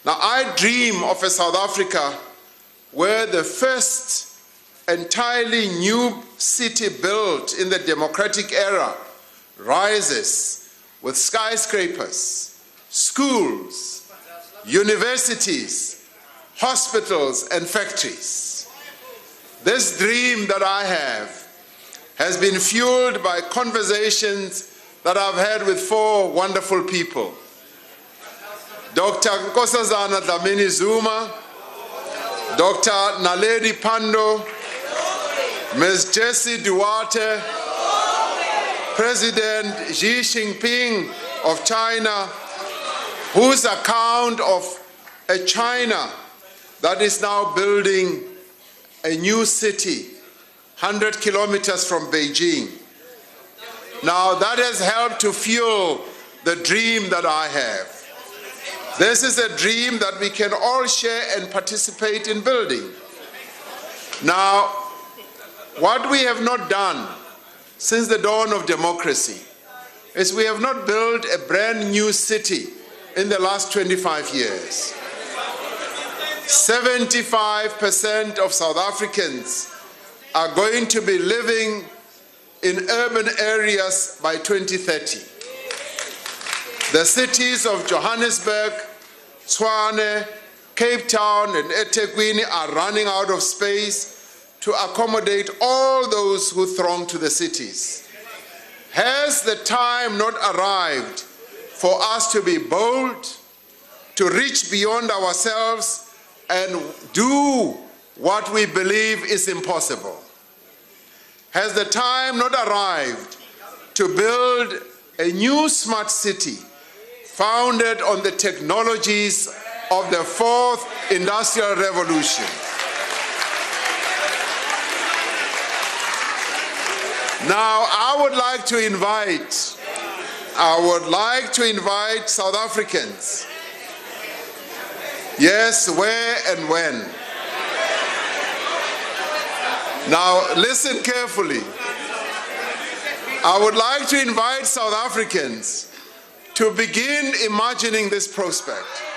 Now, I dream of a South Africa where the first entirely new city built in the democratic era rises with skyscrapers, schools, universities, hospitals, and factories. This dream that I have has been fueled by conversations that I've had with four wonderful people. Dr. Nkosazana Dlamini-Zuma, Dr. Naledi Pandor, Ms. Jessie Duarte, President Xi Jinping of China, whose account of a China that is now building a new city 100 kilometers from Beijing. Now that has helped to fuel the dream that I have. This is a dream that we can all share and participate in building. Now, what we have not done since the dawn of democracy is we have not built a brand new city in the last 25 years. 75% of South Africans are going to be living in urban areas by 2030. The cities of Johannesburg, Tshwane, Cape Town, and eThekwini are running out of space to accommodate all those who throng to the cities. Has the time not arrived for us to be bold, to reach beyond ourselves and do what we believe is impossible? Has the time not arrived to build a new smart city founded on the technologies of the fourth industrial revolution? Now, I would like to invite South Africans. Yes, where and when? Now, listen carefully. I would like to invite South Africans to begin imagining this prospect.